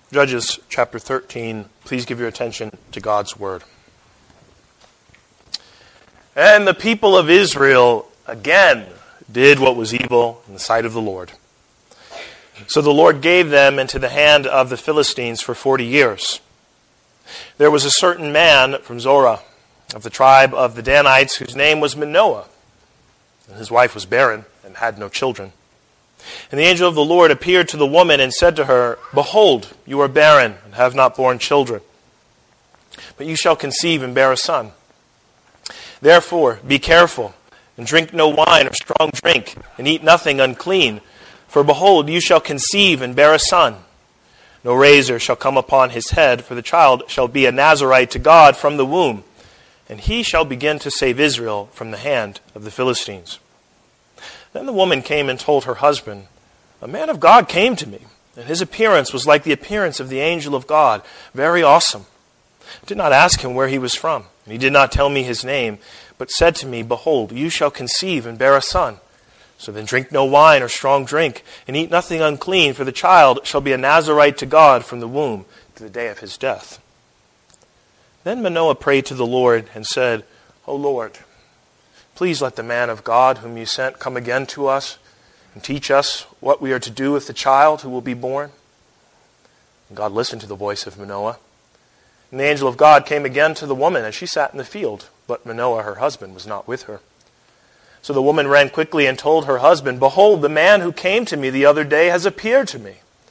Judges chapter 13, please give your attention to God's word. And the people of Israel again did what was evil in the sight of the Lord. So the Lord gave them into the hand of the Philistines for 40 years. There was a certain man from Zorah, of the tribe of the Danites, whose name was Manoah. And his wife was barren and had no children. And the angel of the Lord appeared to the woman and said to her, Behold, you are barren and have not borne children, but you shall conceive and bear a son. Therefore, be careful, and drink no wine or strong drink, and eat nothing unclean. For behold, you shall conceive and bear a son. No razor shall come upon his head, for the child shall be a Nazarite to God from the womb, and he shall begin to save Israel from the hand of the Philistines. Then the woman came and told her husband, A man of God came to me, and his appearance was like the appearance of the angel of God, very awesome. I did not ask him where he was from, and he did not tell me his name, but said to me, Behold, you shall conceive and bear a son. So then drink no wine or strong drink, and eat nothing unclean, for the child shall be a Nazarite to God from the womb to the day of his death. Then Manoah prayed to the Lord and said, O Lord, please let the man of God whom you sent come again to us and teach us what we are to do with the child who will be born. And God listened to the voice of Manoah. And the angel of God came again to the woman as she sat in the field, but Manoah, her husband, was not with her. So the woman ran quickly and told her husband, Behold, the man who came to me the other day has appeared to me.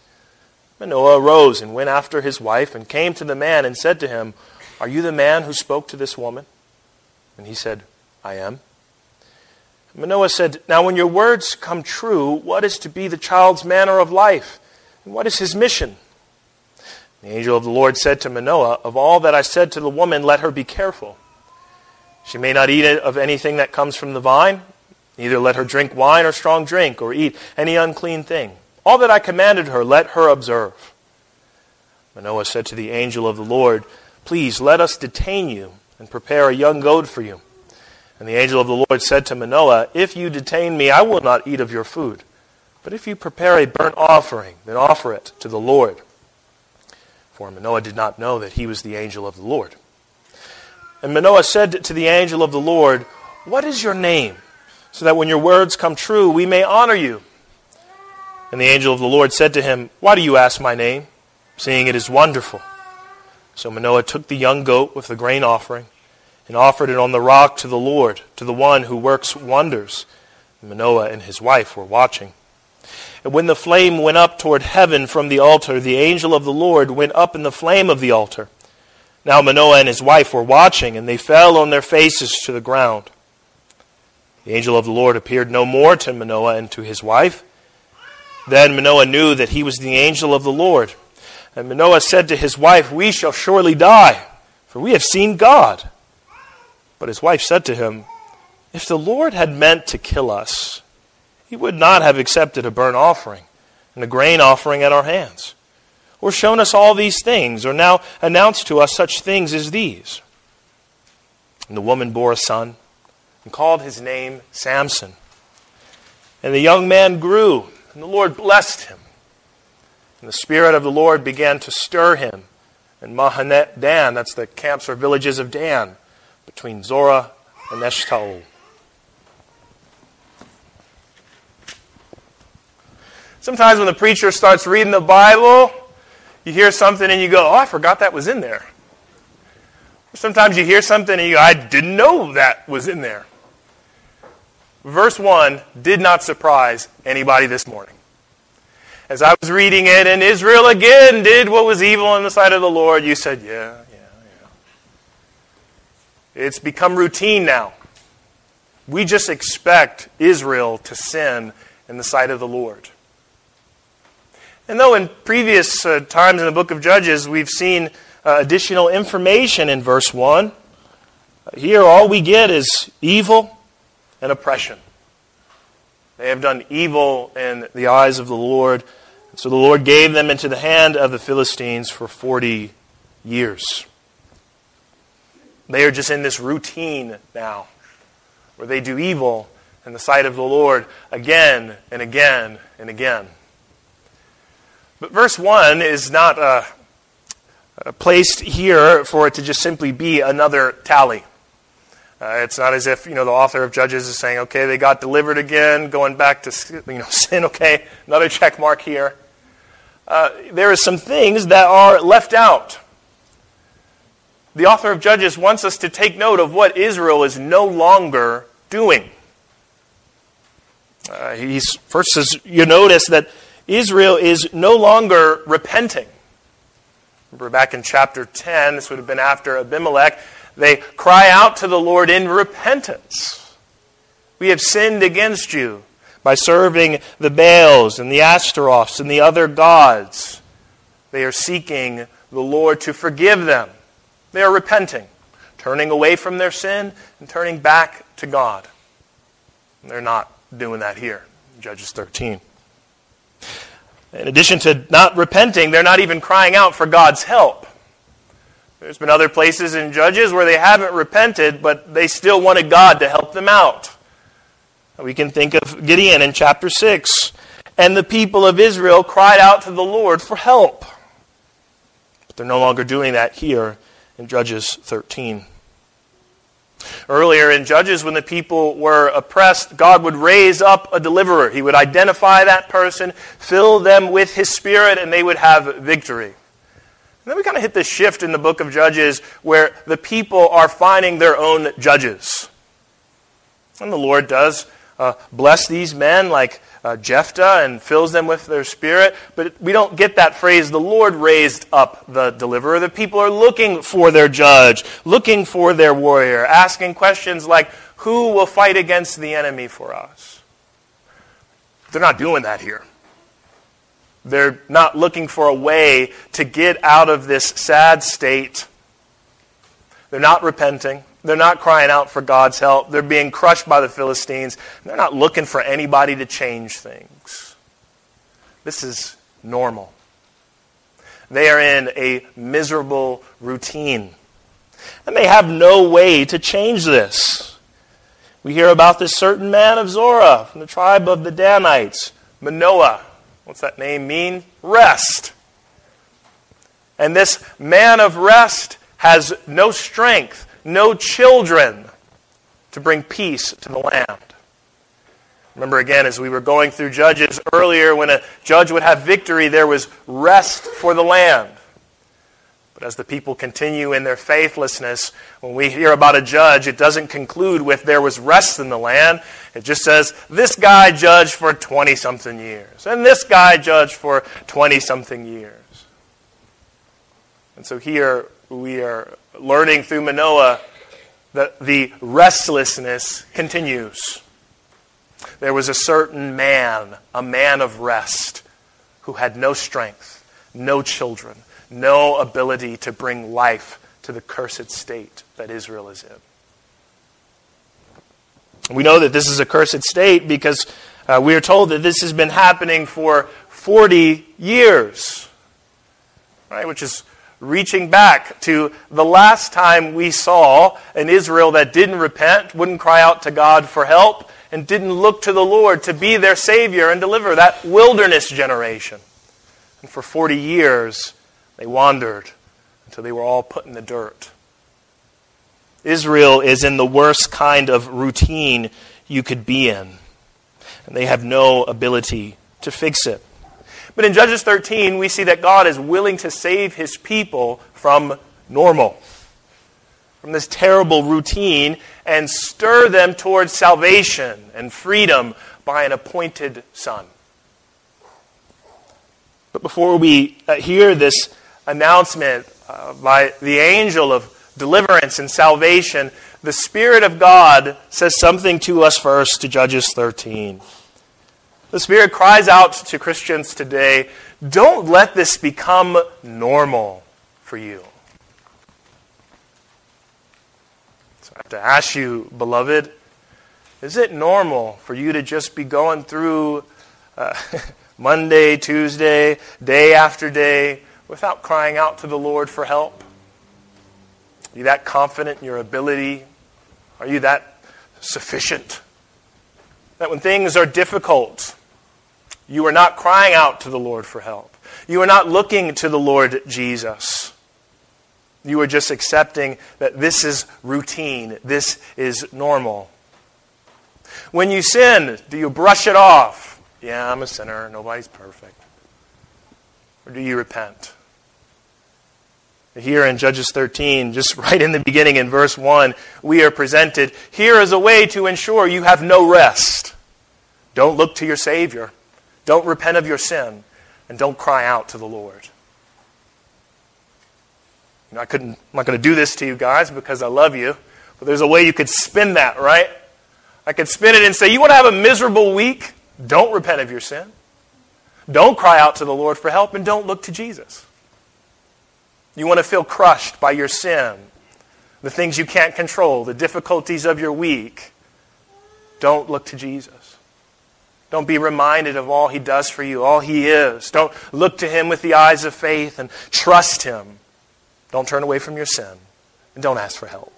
Manoah arose and went after his wife and came to the man and said to him, Are you the man who spoke to this woman? And he said, I am. Manoah said, Now when your words come true, what is to be the child's manner of life? And what is his mission? The angel of the Lord said to Manoah, Of all that I said to the woman, let her be careful. She may not eat of anything that comes from the vine, neither let her drink wine or strong drink, or eat any unclean thing. All that I commanded her, let her observe. Manoah said to the angel of the Lord, Please let us detain you and prepare a young goat for you. And the angel of the Lord said to Manoah, If you detain me, I will not eat of your food. But if you prepare a burnt offering, then offer it to the Lord. For Manoah did not know that he was the angel of the Lord. And Manoah said to the angel of the Lord, What is your name? So that when your words come true, we may honor you. And the angel of the Lord said to him, Why do you ask my name, seeing it is wonderful? So Manoah took the young goat with the grain offering, and offered it on the rock to the Lord, to the one who works wonders. And Manoah and his wife were watching. And when the flame went up toward heaven from the altar, the angel of the Lord went up in the flame of the altar. Now Manoah and his wife were watching, and they fell on their faces to the ground. The angel of the Lord appeared no more to Manoah and to his wife. Then Manoah knew that he was the angel of the Lord. And Manoah said to his wife, We shall surely die, for we have seen God. But his wife said to him, If the Lord had meant to kill us, he would not have accepted a burnt offering and a grain offering at our hands, or shown us all these things, or now announced to us such things as these. And the woman bore a son, and called his name Samson. And the young man grew, and the Lord blessed him. And the Spirit of the Lord began to stir him in Mahanet Dan, that's the camps or villages of Dan, between Zorah and Eshtaol. Sometimes when the preacher starts reading the Bible, you hear something and you go, I forgot that was in there. Sometimes you hear something and you go, I didn't know that was in there. Verse 1 did not surprise anybody this morning. As I was reading it, and Israel again did what was evil in the sight of the Lord, you said, yeah. It's become routine now. We just expect Israel to sin in the sight of the Lord. And though in previous times in the book of Judges we've seen additional information in verse 1, here all we get is evil and oppression. They have done evil in the eyes of the Lord. So the Lord gave them into the hand of the Philistines for 40 years. They are just in this routine now, where they do evil in the sight of the Lord again and again and again. But verse 1 is not placed here for it to just simply be another tally. It's not as if, the author of Judges is saying, okay, they got delivered again, going back to, sin, okay, another check mark here. There are some things that are left out. The author of Judges wants us to take note of what Israel is no longer doing. He first says, you notice that Israel is no longer repenting. Remember back in chapter 10, this would have been after Abimelech, they cry out to the Lord in repentance. We have sinned against you by serving the Baals and the Ashtaroths and the other gods. They are seeking the Lord to forgive them. They are repenting, turning away from their sin and turning back to God. And they're not doing that here in Judges 13. In addition to not repenting, they're not even crying out for God's help. There's been other places in Judges where they haven't repented, but they still wanted God to help them out. We can think of Gideon in chapter 6. And the people of Israel cried out to the Lord for help. But they're no longer doing that here in Judges 13. Earlier in Judges, when the people were oppressed, God would raise up a deliverer. He would identify that person, fill them with His Spirit, and they would have victory. And then we kind of hit this shift in the book of Judges where the people are finding their own judges. And the Lord does bless these men like Jephthah and fills them with their spirit. But we don't get that phrase, the Lord raised up the deliverer. The people are looking for their judge, looking for their warrior, asking questions like, who will fight against the enemy for us? They're not doing that here. They're not looking for a way to get out of this sad state. They're not repenting. They're not crying out for God's help. They're being crushed by the Philistines. They're not looking for anybody to change things. This is normal. They are in a miserable routine. And they have no way to change this. We hear about this certain man of Zorah from the tribe of the Danites, Manoah. What's that name mean? Rest. And this man of rest has no strength, no children to bring peace to the land. Remember again, as we were going through Judges earlier, when a judge would have victory, there was rest for the land. But as the people continue in their faithlessness, when we hear about a judge, it doesn't conclude with there was rest in the land. It just says, this guy judged for 20-something years. And this guy judged for 20-something years. And so here we are learning through Manoah that the restlessness continues. There was a certain man, a man of rest, who had no strength, no children, no ability to bring life to the cursed state that Israel is in. We know that this is a cursed state because we are told that this has been happening for 40 years, right? Which is reaching back to the last time we saw an Israel that didn't repent, wouldn't cry out to God for help, and didn't look to the Lord to be their Savior and deliver that wilderness generation. And for 40 years, they wandered until they were all put in the dirt. Israel is in the worst kind of routine you could be in. And they have no ability to fix it. But in Judges 13, we see that God is willing to save His people from normal, from this terrible routine, and stir them towards salvation and freedom by an appointed Son. But before we hear this announcement by the angel of deliverance and salvation, the Spirit of God says something to us first to Judges 13. The Spirit cries out to Christians today, don't let this become normal for you. So I have to ask you, beloved, is it normal for you to just be going through Monday, Tuesday, day after day, without crying out to the Lord for help? Are you that confident in your ability? Are you that sufficient? That when things are difficult, you are not crying out to the Lord for help. You are not looking to the Lord Jesus. You are just accepting that this is routine. This is normal. When you sin, do you brush it off? Yeah, I'm a sinner. Nobody's perfect. Or do you repent? Here in Judges 13, just right in the beginning in verse 1, we are presented, here is a way to ensure you have no rest. Don't look to your Savior. Don't repent of your sin. And don't cry out to the Lord. I'm not going to do this to you guys because I love you. But there's a way you could spin that, right? I could spin it and say, you want to have a miserable week? Don't repent of your sin. Don't cry out to the Lord for help, and don't look to Jesus. You want to feel crushed by your sin, the things you can't control, the difficulties of your week. Don't look to Jesus. Don't be reminded of all He does for you, all He is. Don't look to Him with the eyes of faith and trust Him. Don't turn away from your sin, and don't ask for help.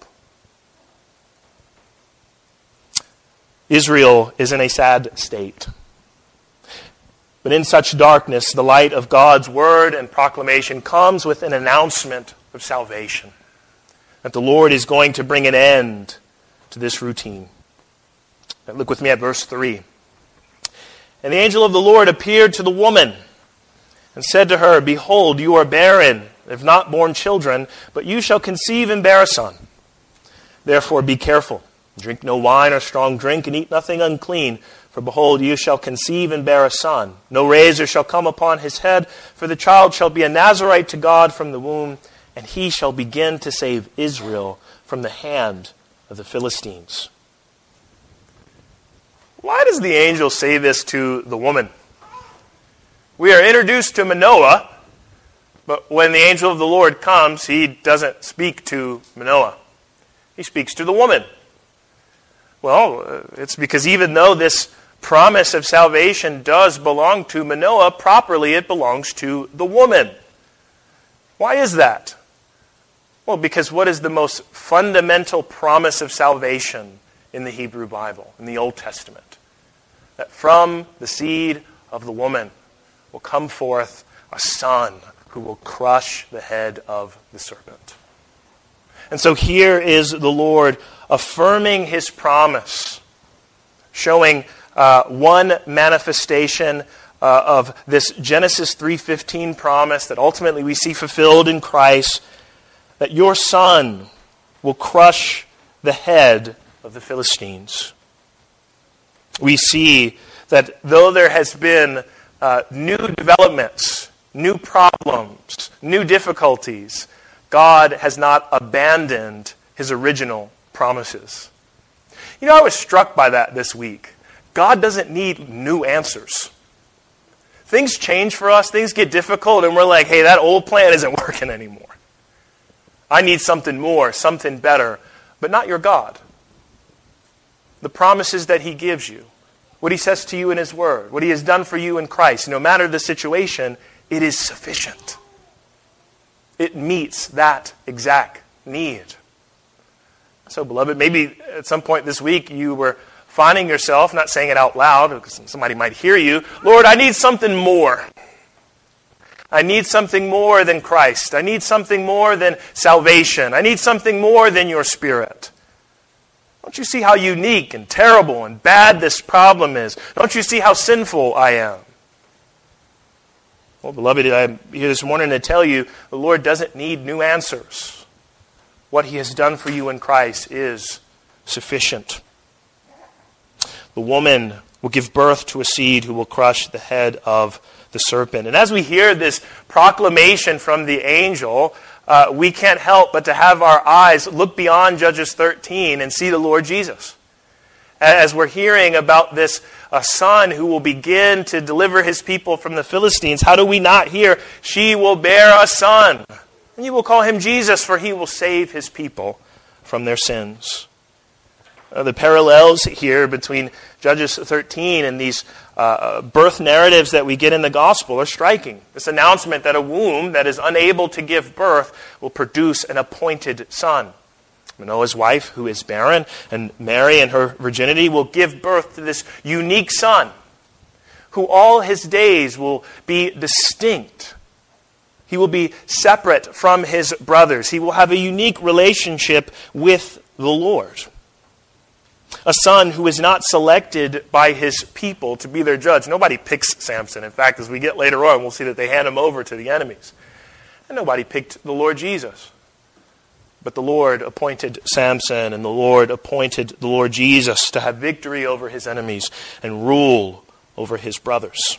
Israel is in a sad state. But in such darkness, the light of God's word and proclamation comes with an announcement of salvation. That the Lord is going to bring an end to this routine. Now look with me at verse 3. And the angel of the Lord appeared to the woman and said to her, Behold, you are barren, have not borne children, but you shall conceive and bear a son. Therefore be careful. Drink no wine or strong drink, and eat nothing unclean. For behold, you shall conceive and bear a son. No razor shall come upon his head, for the child shall be a Nazarite to God from the womb, and he shall begin to save Israel from the hand of the Philistines. Why does the angel say this to the woman? We are introduced to Manoah, but when the angel of the Lord comes, he doesn't speak to Manoah. He speaks to the woman. Well, it's because even though this promise of salvation does belong to Manoah, properly it belongs to the woman. Why is that? Well, because what is the most fundamental promise of salvation in the Hebrew Bible, in the Old Testament? That from the seed of the woman will come forth a son who will crush the head of the serpent. And so here is the Lord affirming His promise, showing one manifestation of this Genesis 3:15 promise that ultimately we see fulfilled in Christ, that your son will crush the head of the Philistines. We see that though there has been new developments, new problems, new difficulties, God has not abandoned His original promises. You know, I was struck by that this week. God doesn't need new answers. Things change for us, things get difficult, and we're like, hey, that old plan isn't working anymore. I need something more, something better, but not your God. The promises that He gives you, what He says to you in His Word, what He has done for you in Christ, no matter the situation, it is sufficient. It meets that exact need. So, beloved, maybe at some point this week you were finding yourself, not saying it out loud because somebody might hear you, Lord, I need something more. I need something more than Christ. I need something more than salvation. I need something more than your Spirit. Don't you see how unique and terrible and bad this problem is? Don't you see how sinful I am? Well, beloved, I'm here this morning to tell you the Lord doesn't need new answers. What He has done for you in Christ is sufficient. The woman will give birth to a seed who will crush the head of the serpent. And as we hear this proclamation from the angel, we can't help but to have our eyes look beyond Judges 13 and see the Lord Jesus. As we're hearing about this son who will begin to deliver His people from the Philistines, how do we not hear, she will bear a son, and you will call Him Jesus, for He will save His people from their sins. The parallels here between Judges 13 and these birth narratives that we get in the gospel are striking. This announcement that a womb that is unable to give birth will produce an appointed son. Manoah's wife, who is barren, and Mary in her virginity will give birth to this unique son, who all his days will be distinct He will be separate from his brothers. He will have a unique relationship with the Lord. A son who is not selected by his people to be their judge. Nobody picks Samson. In fact, as we get later on, we'll see that they hand him over to the enemies. And nobody picked the Lord Jesus. But the Lord appointed Samson, and the Lord appointed the Lord Jesus to have victory over his enemies and rule over his brothers.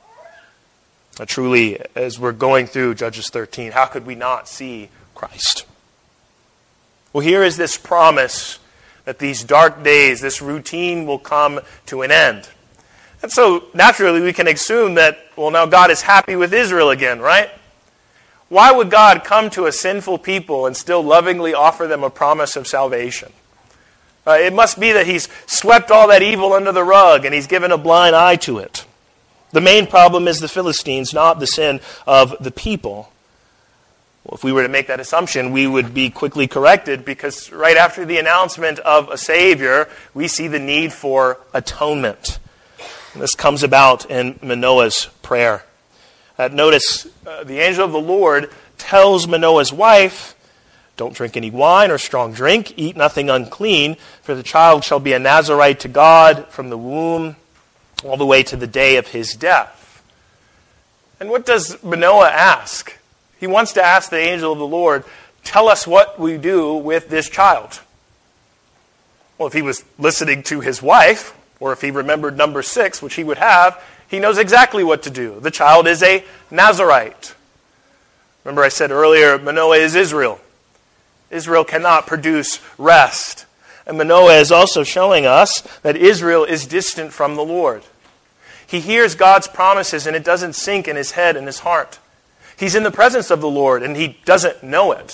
Now, truly, as we're going through Judges 13, how could we not see Christ? Well, here is this promise that these dark days, this routine will come to an end. And so, naturally, we can assume that, well, now God is happy with Israel again, right? Why would God come to a sinful people and still lovingly offer them a promise of salvation? It must be that he's swept all that evil under the rug and he's given a blind eye to it. The main problem is the Philistines, not the sin of the people. Well, if we were to make that assumption, we would be quickly corrected, because right after the announcement of a Savior, we see the need for atonement. And this comes about in Manoah's prayer. Notice the angel of the Lord tells Manoah's wife, "Don't drink any wine or strong drink, eat nothing unclean, for the child shall be a Nazirite to God from the womb all the way to the day of his death." And what does Manoah ask? He wants to ask the angel of the Lord, tell us what we do with this child. Well, if he was listening to his wife, or if he remembered number 6, which he would have, he knows exactly what to do. The child is a Nazirite. Remember I said earlier, Manoah is Israel. Israel cannot produce rest. And Manoah is also showing us that Israel is distant from the Lord. He hears God's promises and it doesn't sink in his head and his heart. He's in the presence of the Lord and he doesn't know it.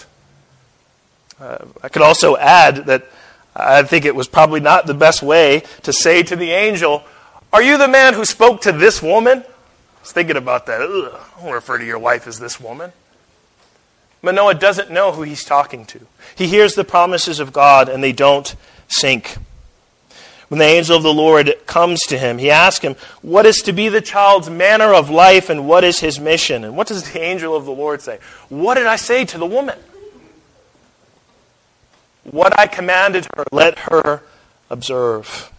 I could also add that I think it was probably not the best way to say to the angel, "Are you the man who spoke to this woman?" I was thinking about that. I won't refer to your wife as this woman. Manoah doesn't know who he's talking to. He hears the promises of God and they don't sink. When the angel of the Lord comes to him, he asks him, what is to be the child's manner of life and what is his mission? And what does the angel of the Lord say? What did I say to the woman? What I commanded her, let her observe.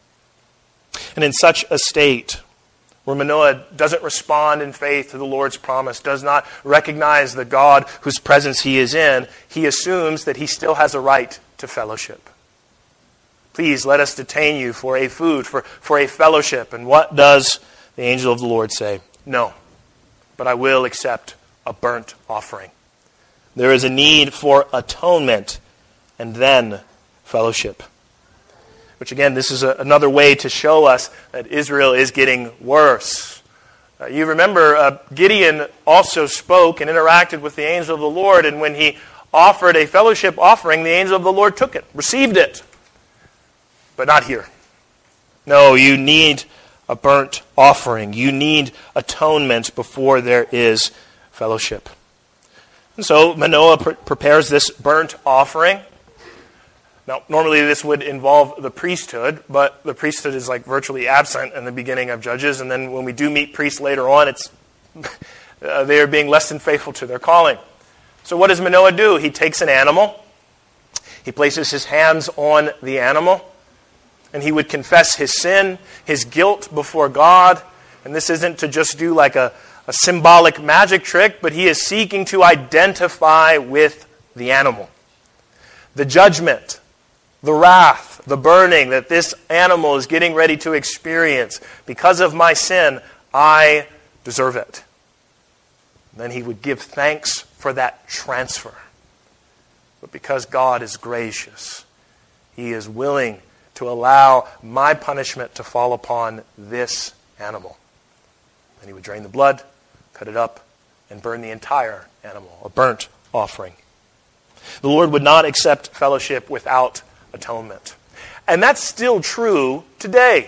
And in such a state, where Manoah doesn't respond in faith to the Lord's promise, does not recognize the God whose presence he is in, he assumes that he still has a right to fellowship. Please let us detain you for a food, for a fellowship. And what does the angel of the Lord say? No, but I will accept a burnt offering. There is a need for atonement and then fellowship. Which again, this is another way to show us that Israel is getting worse. You remember Gideon also spoke and interacted with the angel of the Lord, and when he offered a fellowship offering, the angel of the Lord took it, received it. But not here. No, you need a burnt offering. You need atonement before there is fellowship. And so Manoah prepares this burnt offering. Now, normally this would involve the priesthood, but the priesthood is like virtually absent in the beginning of Judges, and then when we do meet priests later on, it's they are being less than faithful to their calling. So what does Manoah do? He takes an animal, he places his hands on the animal, and he would confess his sin, his guilt before God. And this isn't to just do like a symbolic magic trick, but he is seeking to identify with the animal. The judgment, the wrath, the burning that this animal is getting ready to experience because of my sin, I deserve it. Then he would give thanks for that transfer. But because God is gracious, he is willing to allow my punishment to fall upon this animal. And he would drain the blood, cut it up, and burn the entire animal, a burnt offering. The Lord would not accept fellowship without atonement. And that's still true today.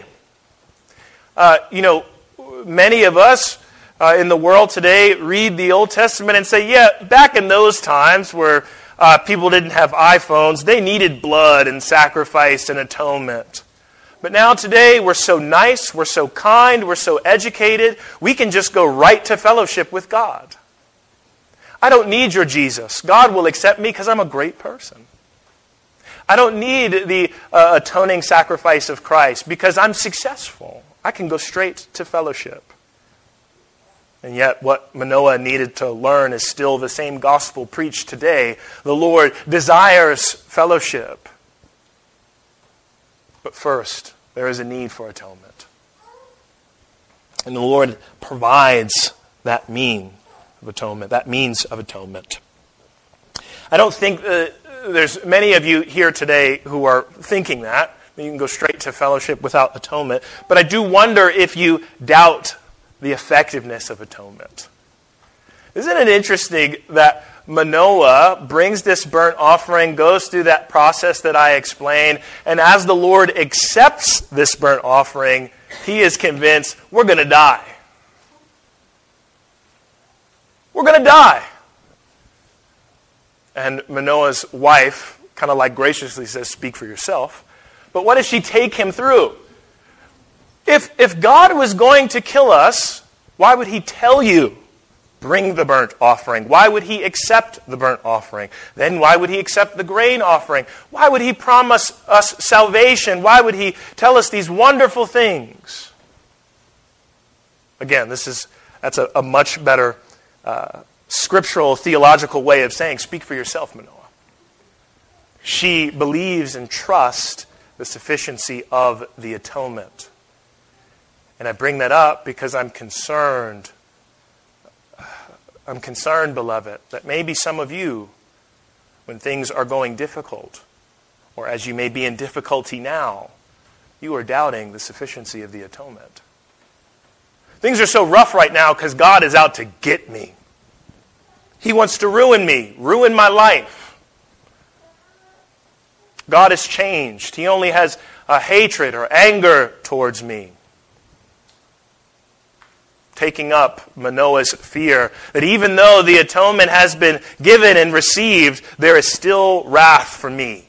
Many of us in the world today read the Old Testament and say, yeah, back in those times where people didn't have iPhones, they needed blood and sacrifice and atonement. But now today, we're so nice, we're so kind, we're so educated, we can just go right to fellowship with God. I don't need your Jesus. God will accept me because I'm a great person. I don't need the atoning sacrifice of Christ because I'm successful. I can go straight to fellowship. And yet what Manoah needed to learn is still the same gospel preached today. The Lord desires fellowship. But first, there is a need for atonement. And the Lord provides that means of atonement. I don't think there's many of you here today who are thinking that. You can go straight to fellowship without atonement. But I do wonder if you doubt the effectiveness of atonement. Isn't it interesting that Manoah brings this burnt offering, goes through that process that I explained, and as the Lord accepts this burnt offering, he is convinced we're going to die. We're going to die. And Manoah's wife kind of like graciously says, speak for yourself. But what does she take him through? If God was going to kill us, why would he tell you, bring the burnt offering? Why would he accept the burnt offering? Then why would he accept the grain offering? Why would he promise us salvation? Why would he tell us these wonderful things? Again, that's a much better scriptural, theological way of saying, speak for yourself, Manoah. She believes and trusts the sufficiency of the atonement. And I bring that up because I'm concerned, beloved, that maybe some of you, when things are going difficult, or as you may be in difficulty now, you are doubting the sufficiency of the atonement. Things are so rough right now because God is out to get me. He wants to ruin me, ruin my life. God has changed. He only has a hatred or anger towards me. Taking up Manoah's fear that even though the atonement has been given and received, there is still wrath for me.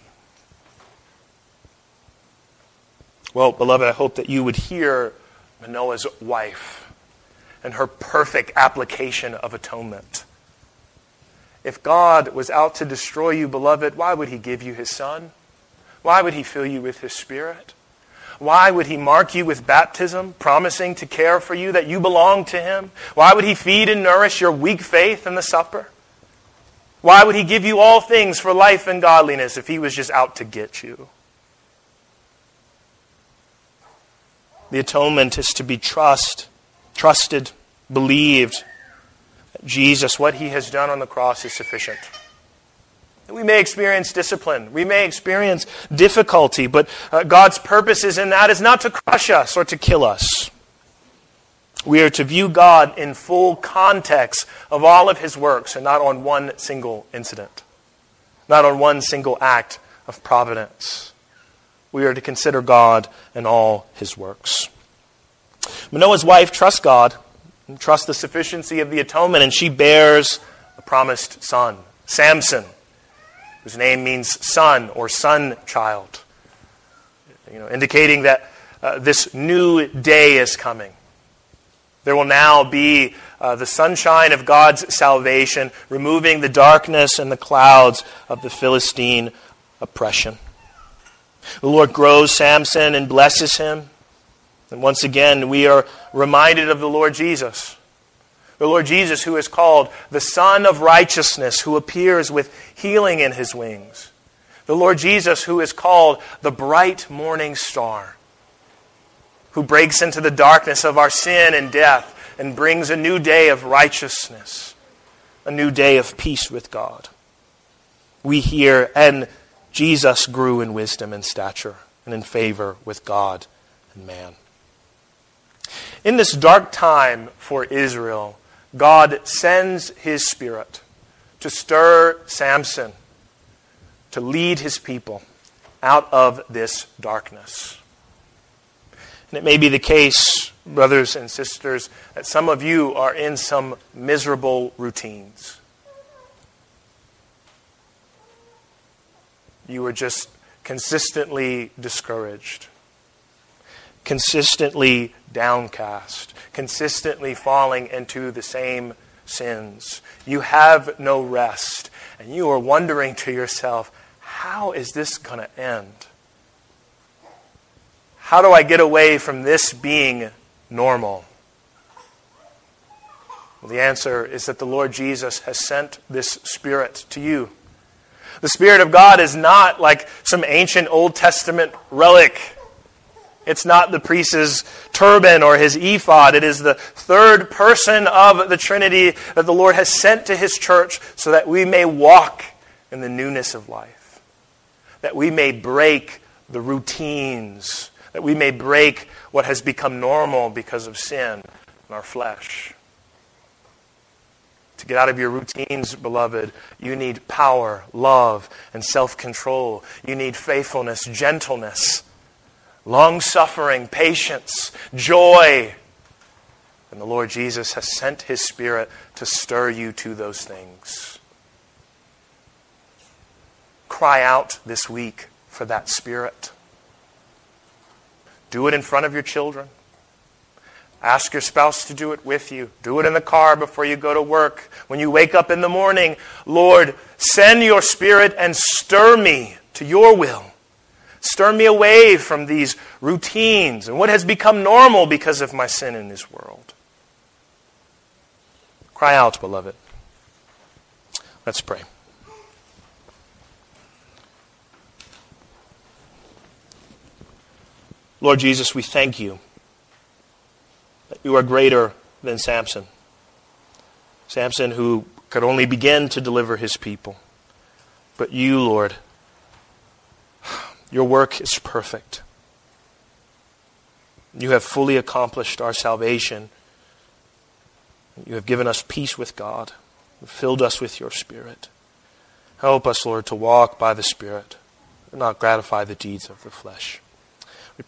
Well, beloved, I hope that you would hear Manoah's wife and her perfect application of atonement. If God was out to destroy you, beloved, why would he give you his Son? Why would he fill you with his Spirit? Why would he mark you with baptism, promising to care for you, that you belong to him? Why would he feed and nourish your weak faith in the supper? Why would he give you all things for life and godliness if he was just out to get you? The atonement is to be trusted, believed. That Jesus, what he has done on the cross is sufficient. We may experience discipline. We may experience difficulty, but God's purposes in that is not to crush us or to kill us. We are to view God in full context of all of his works and not on one single incident, not on one single act of providence. We are to consider God in all his works. Manoah's wife trusts God and trusts the sufficiency of the atonement, and she bears a promised son, Samson, whose name means son or son child, indicating that this new day is coming. There will now be the sunshine of God's salvation, removing the darkness and the clouds of the Philistine oppression. The Lord grows Samson and blesses him. And once again, we are reminded of the Lord Jesus. The Lord Jesus, who is called the Son of Righteousness, who appears with healing in his wings. The Lord Jesus, who is called the bright morning star, who breaks into the darkness of our sin and death and brings a new day of righteousness, a new day of peace with God. We hear, and Jesus grew in wisdom and stature and in favor with God and man. In this dark time for Israel, God sends his Spirit to stir Samson, to lead his people out of this darkness. And it may be the case, brothers and sisters, that some of you are in some miserable routines. You are just consistently discouraged, consistently downcast, consistently falling into the same sins. You have no rest. And you are wondering to yourself, how is this going to end? How do I get away from this being normal? Well, the answer is that the Lord Jesus has sent this Spirit to you. The Spirit of God is not like some ancient Old Testament relic. It's not the priest's turban or his ephod. It is the third person of the Trinity that the Lord has sent to His church so that we may walk in the newness of life. That we may break the routines. That we may break what has become normal because of sin in our flesh. To get out of your routines, beloved, you need power, love, and self-control. You need faithfulness, gentleness, long-suffering, patience, joy. And the Lord Jesus has sent His Spirit to stir you to those things. Cry out this week for that Spirit. Do it in front of your children. Ask your spouse to do it with you. Do it in the car before you go to work. When you wake up in the morning, Lord, send your Spirit and stir me to your will. Stir me away from these routines and what has become normal because of my sin in this world. Cry out, beloved. Let's pray. Lord Jesus, we thank you that you are greater than Samson. Samson who could only begin to deliver his people. But you, Lord, your work is perfect. You have fully accomplished our salvation. You have given us peace with God. You filled us with your Spirit. Help us, Lord, to walk by the Spirit and not gratify the deeds of the flesh.